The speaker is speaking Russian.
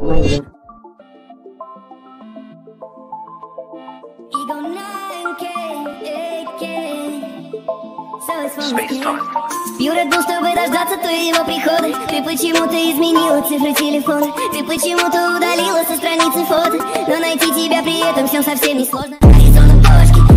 Юра думал, чтобы дождаться твоего прихода. Ты почему-то изменила цифры телефона. Ты почему-то удалила со страницы фото. Но найти тебя при этом всем совсем не сложно. Аризона, бошки,